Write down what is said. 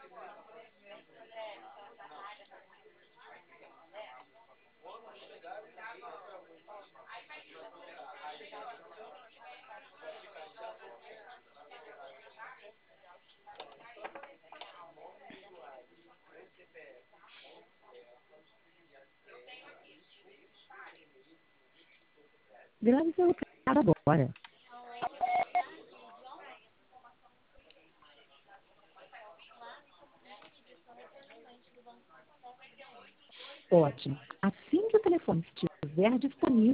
Grave seu recado agora. Ótimo. Assim que o telefone estiver disponível,